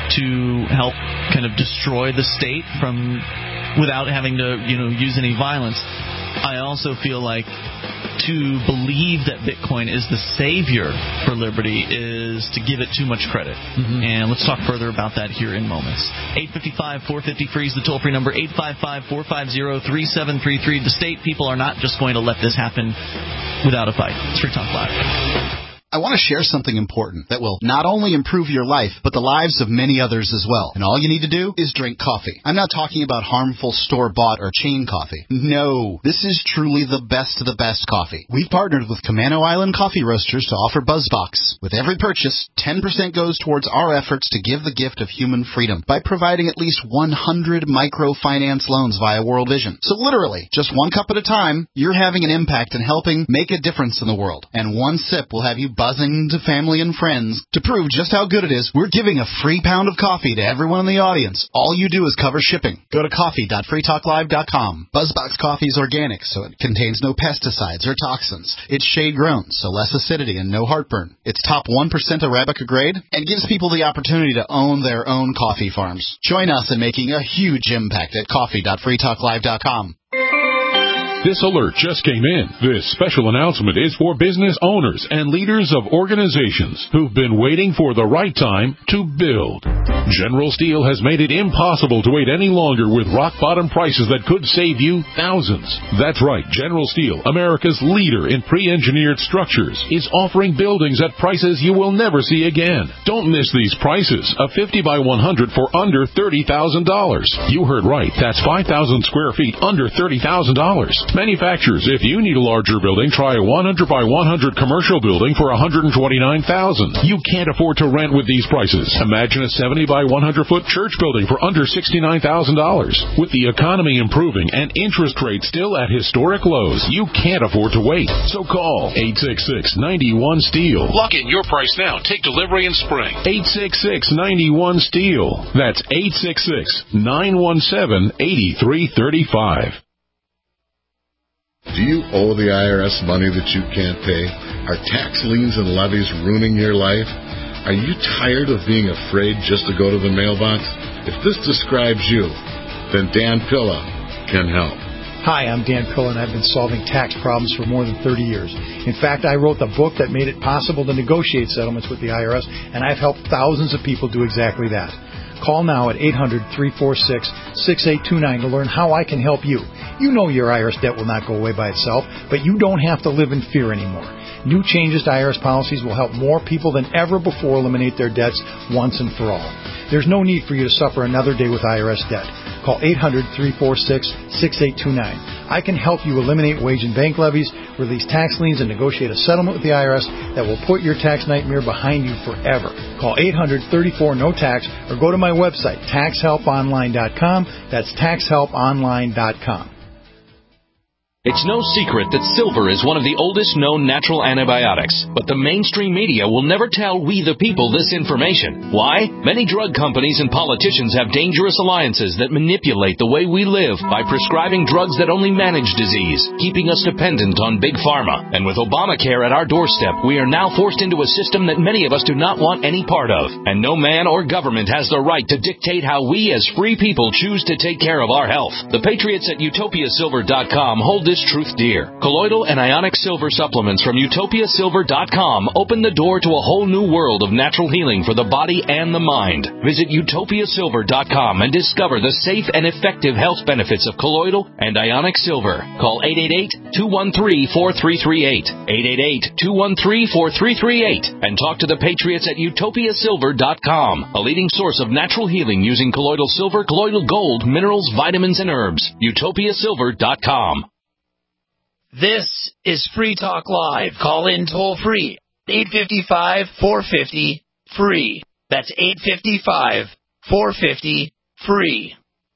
to help kind of destroy the state from without having to, you know, use any violence, I also feel like to believe that Bitcoin is the savior for liberty is to give it too much credit. Mm-hmm. And let's talk further about that here in moments. eight five five, four five zero, free is the toll-free number, eight five five, four five zero, three seven three three. The state people are not just going to let this happen without a fight. It's Free Talk Live. I want to share something important that will not only improve your life, but the lives of many others as well. And all you need to do is drink coffee. I'm not talking about harmful store-bought or chain coffee. No, this is truly the best of the best coffee. We've partnered with Camano Island Coffee Roasters to offer BuzzBox. With every purchase, ten percent goes towards our efforts to give the gift of human freedom by providing at least one hundred microfinance loans via World Vision. So literally, just one cup at a time, you're having an impact and helping make a difference in the world. And one sip will have you buzzing to family and friends. To prove just how good it is, we're giving a free pound of coffee to everyone in the audience. All you do is cover shipping. Go to coffee dot free talk live dot com. BuzzBox coffee is organic, so it contains no pesticides or toxins. It's shade-grown, so less acidity and no heartburn. It's top one percent Arabica grade and gives people the opportunity to own their own coffee farms. Join us in making a huge impact at coffee dot free talk live dot com. This alert just came in. This special announcement is for business owners and leaders of organizations who've been waiting for the right time to build. General Steel has made it impossible to wait any longer with rock-bottom prices that could save you thousands. That's right. General Steel, America's leader in pre-engineered structures, is offering buildings at prices you will never see again. Don't miss these prices. A fifty by one hundred for under thirty thousand dollars. You heard right. That's five thousand square feet under thirty thousand dollars. Manufacturers, if you need a larger building, try a one hundred by one hundred commercial building for one hundred twenty-nine thousand dollars. You can't afford to rent with these prices. Imagine a seventy by one hundred foot church building for under sixty-nine thousand dollars. With the economy improving and interest rates still at historic lows, you can't afford to wait. So call eight six six, nine one, STEEL. Lock in your price now. Take delivery in spring. eight six six, nine one, STEEL. That's eight six six, nine one seven, eight three three five. Do you owe the I R S money that you can't pay? Are tax liens and levies ruining your life? Are you tired of being afraid just to go to the mailbox? If this describes you, then Dan Pilla can help. Hi, I'm Dan Pilla, and I've been solving tax problems for more than thirty years. In fact, I wrote the book that made it possible to negotiate settlements with the I R S, and I've helped thousands of people do exactly that. Call now at eight hundred, three four six, six eight two nine to learn how I can help you. You know your I R S debt will not go away by itself, but you don't have to live in fear anymore. New changes to I R S policies will help more people than ever before eliminate their debts once and for all. There's no need for you to suffer another day with I R S debt. Call eight hundred, three four six, six eight two nine. I can help you eliminate wage and bank levies, release tax liens, and negotiate a settlement with the I R S that will put your tax nightmare behind you forever. Call eight hundred, thirty-four, no tax or go to my website, tax help online dot com. That's tax help online dot com. It's no secret that silver is one of the oldest known natural antibiotics, but the mainstream media will never tell we the people this information. Why? Many drug companies and politicians have dangerous alliances that manipulate the way we live by prescribing drugs that only manage disease, keeping us dependent on big pharma. And with Obamacare at our doorstep, we are now forced into a system that many of us do not want any part of. And no man or government has the right to dictate how we as free people choose to take care of our health. The patriots at utopia silver dot com hold this truth dear. Colloidal and ionic silver supplements from utopia silver dot com open the door to a whole new world of natural healing for the body and the mind. Visit utopia silver dot com and discover the safe and effective health benefits of colloidal and ionic silver. Call eight eight eight, two one three, four three three eight, eight eight eight, two one three, four three three eight, and talk to the patriots at utopia silver dot com, a leading source of natural healing using colloidal silver, colloidal gold, minerals, vitamins, and herbs. utopia silver dot com. This is Free Talk Live. Call in toll free. eight five five, four five zero, free. That's eight five five, four five zero, free.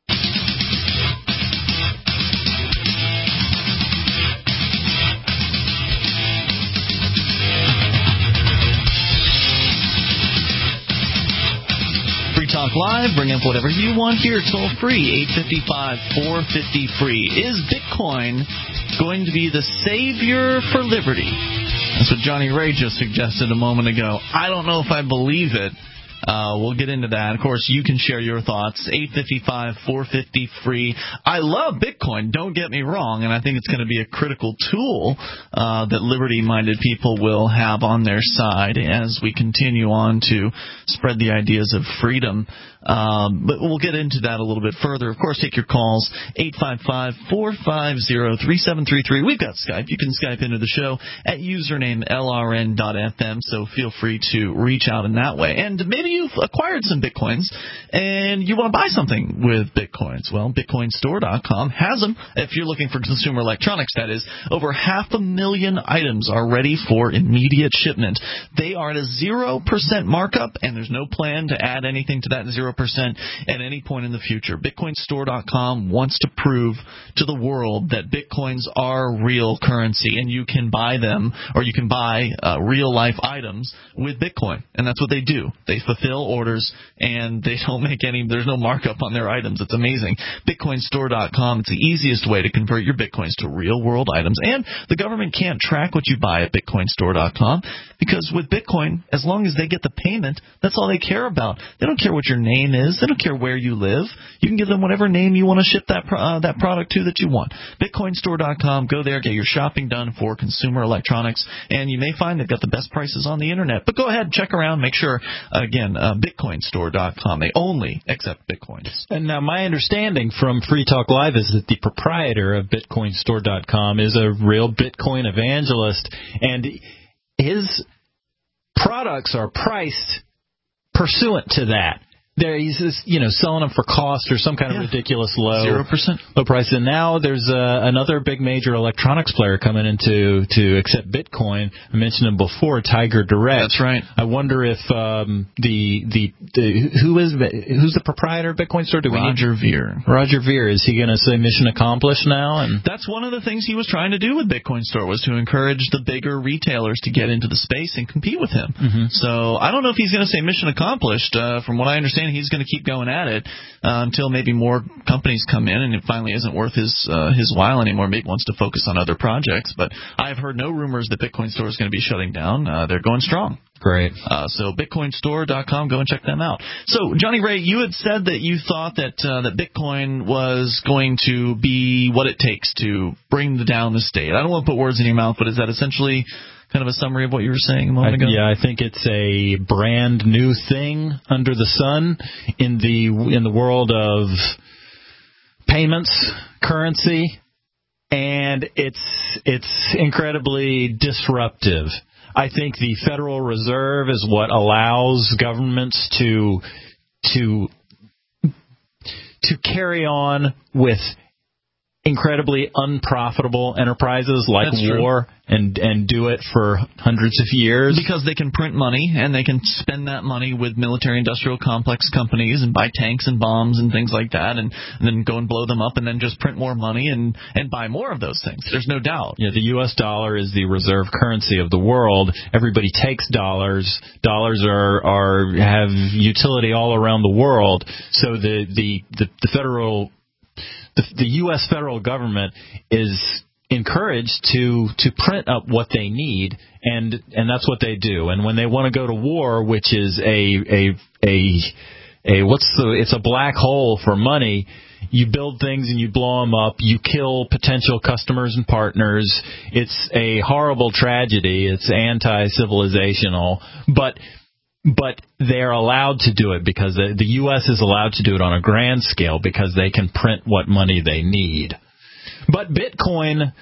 Free Talk Live, bring up whatever you want here, toll free, eight five five, four five zero, free. Is Bitcoin going to be the savior for liberty? That's what Johnny Ray just suggested a moment ago. I don't know if I believe it. Uh, we'll get into that. Of course, you can share your thoughts. eight five five, four five zero, free. I love Bitcoin, don't get me wrong, and I think it's going to be a critical tool uh, that liberty-minded people will have on their side as we continue on to spread the ideas of freedom. Um, but we'll get into that a little bit further. Of course, take your calls, eight five five, four five zero, three seven three three. We've got Skype. You can Skype into the show at username L R N dot F M, so feel free to reach out in that way. And maybe you've acquired some Bitcoins and you want to buy something with Bitcoins. Well, bitcoin store dot com has them. If you're looking for consumer electronics, that is, over half a million items are ready for immediate shipment. They are at a zero percent markup, and there's no plan to add anything to that zero percent at any point in the future. bitcoin store dot com wants to prove to the world that Bitcoins are real currency, and you can buy them, or you can buy uh, real-life items with Bitcoin. And that's what they do. They fulfill orders, and they don't make any, there's no markup on their items. It's amazing. bitcoin store dot com, it's the easiest way to convert your Bitcoins to real-world items. And the government can't track what you buy at bitcoin store dot com, because with Bitcoin, as long as they get the payment, that's all they care about. They don't care what your name is. They don't care where you live. You can give them whatever name you want to ship that uh, that product to that you want. bitcoin store dot com. Go there, get your shopping done for consumer electronics, and you may find they've got the best prices on the internet. But go ahead, check around, make sure. Again, uh, bitcoin store dot com. They only accept Bitcoins. And now my understanding from Free Talk Live is that the proprietor of bitcoin store dot com is a real Bitcoin evangelist, and his products are priced pursuant to that. There, he's just, you know, selling them for cost or some kind yeah. of ridiculous low zero percent low price. And now there's uh, another big major electronics player coming in to, to accept Bitcoin. I mentioned him before, Tiger Direct. That's right. I wonder if um, the, the the who is who's the proprietor of Bitcoin Store? Do we Roger need, Ver. Roger Ver. Is he going to say mission accomplished now? And that's one of the things he was trying to do with Bitcoin Store, was to encourage the bigger retailers to get into the space and compete with him. Mm-hmm. So I don't know if he's going to say mission accomplished. Uh, from what I understand, saying he's going to keep going at it uh, until maybe more companies come in and it finally isn't worth his uh, his while anymore. Maybe wants to focus on other projects. But I've heard no rumors that Bitcoin Store is going to be shutting down. Uh, they're going strong. Great. Uh, so bitcoin store dot com, go and check them out. So, Johnny Ray, you had said that you thought that uh, that Bitcoin was going to be what it takes to bring down the state. I don't want to put words in your mouth, but is that essentially kind of a summary of what you were saying a moment ago? I, yeah, I think it's a brand new thing under the sun in the in the world of payments, currency, and it's it's incredibly disruptive. I think the Federal Reserve is what allows governments to to to carry on with incredibly unprofitable enterprises like war and and do it for hundreds of years. Because they can print money, and they can spend that money with military-industrial complex companies and buy tanks and bombs and things like that, and, and then go and blow them up and then just print more money and, and buy more of those things. There's no doubt. Yeah, the U S dollar is the reserve currency of the world. Everybody takes dollars. Dollars are, are have utility all around the world. So the, the, the, the federal... The, the U S federal government is encouraged to to print up what they need, and and that's what they do. And when they want to go to war, which is a a a a what's the it's a black hole for money. You build things and you blow them up. You kill potential customers and partners. It's a horrible tragedy. It's anti-civilizational, but. But they're allowed to do it because the, the U S is allowed to do it on a grand scale because they can print what money they need. But Bitcoin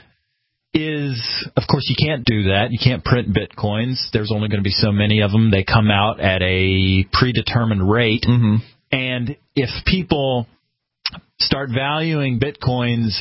is, of course, you can't do that. You can't print Bitcoins. There's only going to be so many of them. They come out at a predetermined rate. Mm-hmm. And if people start valuing Bitcoins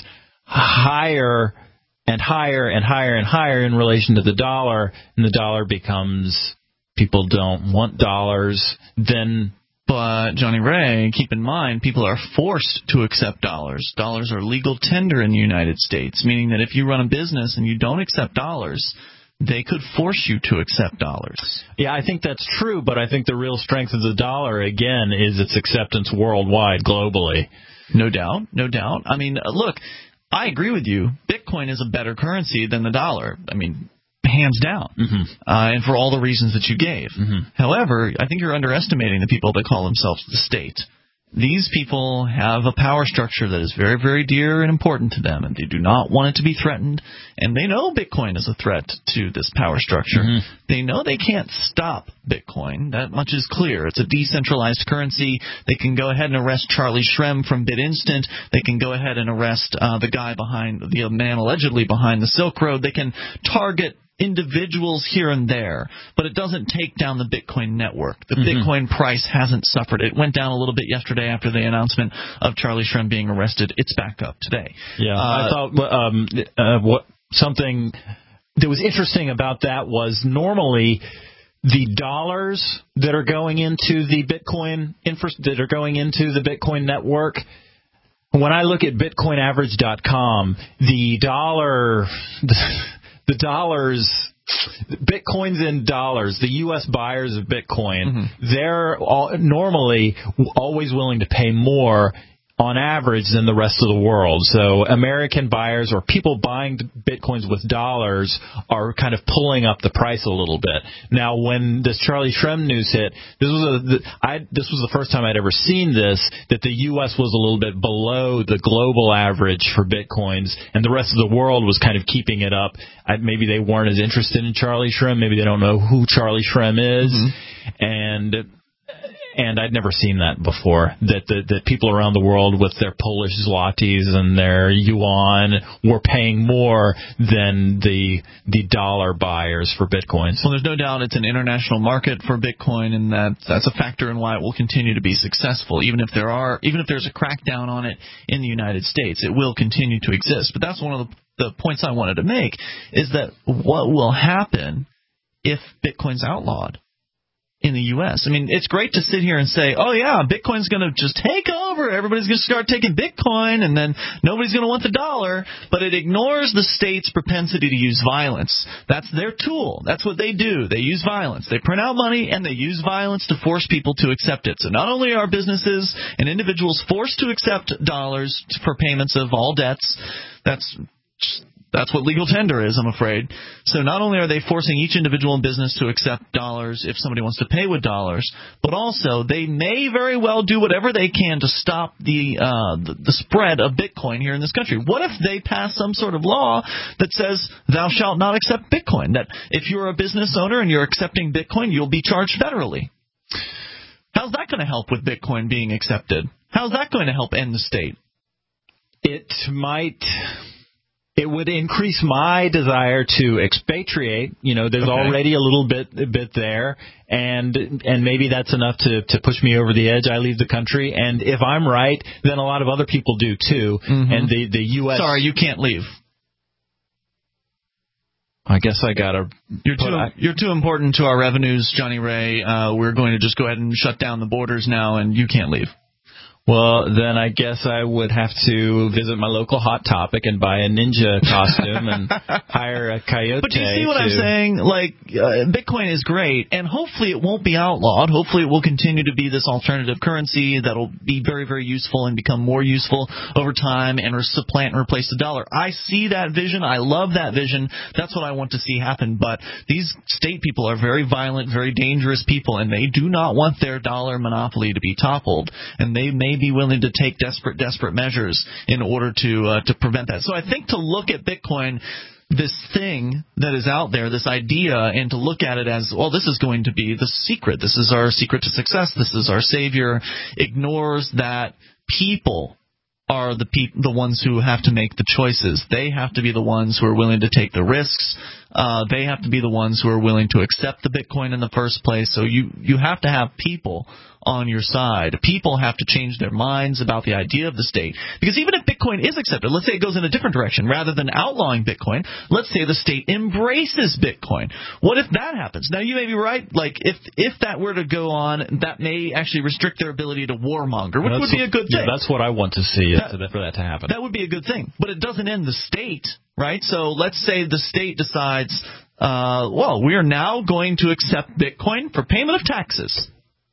higher and higher and higher and higher in relation to the dollar, and the dollar becomes... people don't want dollars, then... But, Johnny Ray, keep in mind, people are forced to accept dollars. Dollars are legal tender in the United States, meaning that if you run a business and you don't accept dollars, they could force you to accept dollars. Yeah, I think that's true, but I think the real strength of the dollar, again, is its acceptance worldwide, globally. No doubt, no doubt. I mean, look, I agree with you. Bitcoin is a better currency than the dollar. I mean... hands down, mm-hmm. uh, and for all the reasons that you gave. Mm-hmm. However, I think you're underestimating the people that call themselves the state. These people have a power structure that is very, very dear and important to them, and they do not want it to be threatened. And they know Bitcoin is a threat to this power structure. Mm-hmm. They know they can't stop Bitcoin. That much is clear. It's a decentralized currency. They can go ahead and arrest Charlie Shrem from BitInstant. They can go ahead and arrest uh, the guy behind, the man allegedly behind the Silk Road. They can target individuals here and there, but it doesn't take down the Bitcoin network. The mm-hmm. Bitcoin price hasn't suffered. It went down a little bit yesterday after the announcement of Charlie Shrem being arrested. It's back up today. Yeah, uh, I thought um, uh, what something that was interesting about that was normally the dollars that are going into the Bitcoin infra- that are going into the Bitcoin network. When I look at bitcoin average dot com, the dollar. The dollars, Bitcoin's in dollars. The U S buyers of Bitcoin, mm-hmm. they're all, normally always willing to pay more on average than the rest of the world. So American buyers or people buying Bitcoins with dollars are kind of pulling up the price a little bit. Now, when this Charlie Shrem news hit, this was a, the, I, this was the first time I'd ever seen this, that the U S was a little bit below the global average for Bitcoins, and the rest of the world was kind of keeping it up. I, maybe they weren't as interested in Charlie Shrem. Maybe they don't know who Charlie Shrem is. Mm-hmm. And... And I'd never seen that before, that the, that people around the world with their Polish zlotys and their yuan were paying more than the the dollar buyers for Bitcoins. Well, there's no doubt it's an international market for Bitcoin, and that that's a factor in why it will continue to be successful. Even if there are, even if there's a crackdown on it in the United States, it will continue to exist. But that's one of the, the points I wanted to make, is that what will happen if Bitcoin's outlawed? in the U S. I mean, it's great to sit here and say, oh, yeah, Bitcoin's going to just take over. Everybody's going to start taking Bitcoin, and then nobody's going to want the dollar. But it ignores the state's propensity to use violence. That's their tool. That's what they do. They use violence. They print out money, and they use violence to force people to accept it. So not only are businesses and individuals forced to accept dollars for payments of all debts, that's just That's what legal tender is, I'm afraid. So not only are they forcing each individual and business to accept dollars if somebody wants to pay with dollars, but also they may very well do whatever they can to stop the, uh, the, the spread of Bitcoin here in this country. What if they pass some sort of law that says thou shalt not accept Bitcoin, that if you're a business owner and you're accepting Bitcoin, you'll be charged federally? How's that going to help with Bitcoin being accepted? How's that going to help end the state? It might... It would increase my desire to expatriate. You know, there's okay. already a little bit a bit there, and and maybe that's enough to, to push me over the edge. I leave the country, and if I'm right, then a lot of other people do too. Mm-hmm. And the, the U S Sorry, you can't leave. I guess I gotta. You're too. I, you're too important to our revenues, Johnny Ray. Uh, we're going to just go ahead and shut down the borders now, and you can't leave. Well, then I guess I would have to visit my local Hot Topic and buy a ninja costume and hire a coyote. But you see what to... I'm saying? Like, uh, Bitcoin is great, and hopefully it won't be outlawed. Hopefully it will continue to be this alternative currency that will be very, very useful and become more useful over time and supplant and replace the dollar. I see that vision. I love that vision. That's what I want to see happen. But these state people are very violent, very dangerous people, and they do not want their dollar monopoly to be toppled, and they may be willing to take desperate, desperate measures in order to uh, to prevent that. So I think to look at Bitcoin, this thing that is out there, this idea, and to look at it as, well, this is going to be the secret. This is our secret to success. This is our savior, ignores that people are the pe- the ones who have to make the choices. They have to be the ones who are willing to take the risks. Uh, they have to be the ones who are willing to accept the Bitcoin in the first place. So you, you have to have people on your side. People have to change their minds about the idea of the state. Because even if Bitcoin is accepted, let's say it goes in a different direction. Rather than outlawing Bitcoin, let's say the state embraces Bitcoin. What if that happens? Now, you may be right. Like, if if that were to go on, that may actually restrict their ability to warmonger, which that's would be a good thing. Yeah, that's what I want to see that, for that to happen. That would be a good thing. But it doesn't end the state, right? So let's say the state decides, uh, well, we are now going to accept Bitcoin for payment of taxes.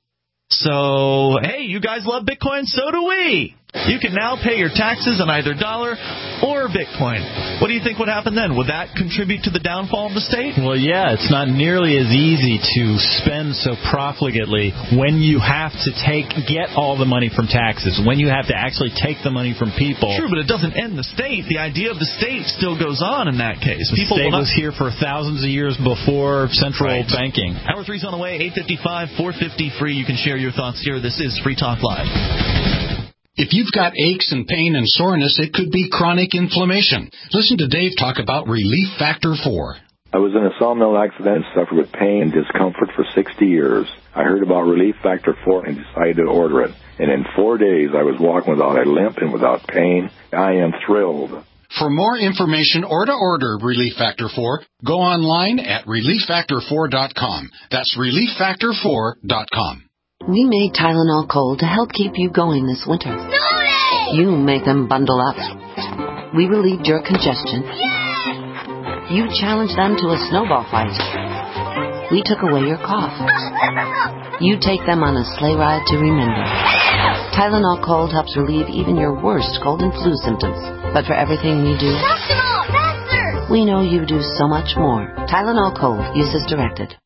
So, hey, you guys love Bitcoin? So do we. You can now pay your taxes on either dollar or Bitcoin. What do you think would happen then? Would that contribute to the downfall of the state? Well, yeah, it's not nearly as easy to spend so profligately when you have to take get all the money from taxes, when you have to actually take the money from people. True, but it doesn't end the state. The idea of the state still goes on in that case. The People state will not... was here for thousands of years before central right. banking. Hour three's on the way, eight fifty-five, four fifty free. You can share your thoughts here. This is Free Talk Live. If you've got aches and pain and soreness, it could be chronic inflammation. Listen to Dave talk about Relief Factor four. I was in a sawmill accident and suffered with pain and discomfort for sixty years. I heard about Relief Factor four and decided to order it. And in four days, I was walking without a limp and without pain. I am thrilled. For more information or to order Relief Factor four, go online at relief factor four dot com. That's relief factor four dot com. We made Tylenol Cold to help keep you going this winter. Snorri! You make them bundle up. We relieved your congestion. Yes! You challenged them to a snowball fight. We took away your cough. You take them on a sleigh ride to remember. Tylenol Cold helps relieve even your worst cold and flu symptoms. But for everything we do, we know you do so much more. Tylenol Cold. Use as directed.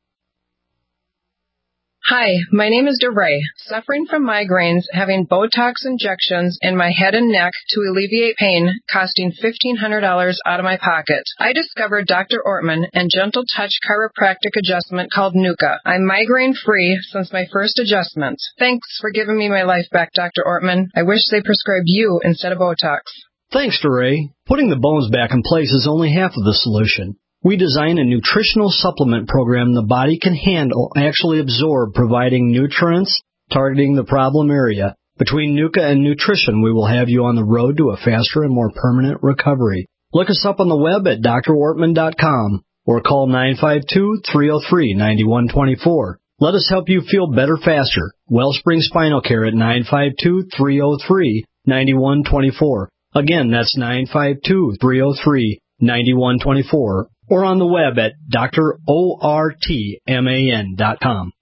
Hi, my name is DeRay. Suffering from migraines, having Botox injections in my head and neck to alleviate pain, costing fifteen hundred dollars out of my pocket. I discovered Doctor Ortman and Gentle Touch chiropractic adjustment called Nuka. I'm migraine-free since my first adjustment. Thanks for giving me my life back, Doctor Ortman. I wish they prescribed you instead of Botox. Thanks, DeRay. Putting the bones back in place is only half of the solution. We design a nutritional supplement program the body can handle and actually absorb, providing nutrients, targeting the problem area. Between Nuka and nutrition, we will have you on the road to a faster and more permanent recovery. Look us up on the web at D R ortman dot com or call nine five two, three oh three, nine one two four. Let us help you feel better faster. Wellspring Spinal Care at nine five two, three oh three, nine one two four. Again, that's nine five two, three oh three, nine one two four. Or on the web at D R O R T M A N dot com.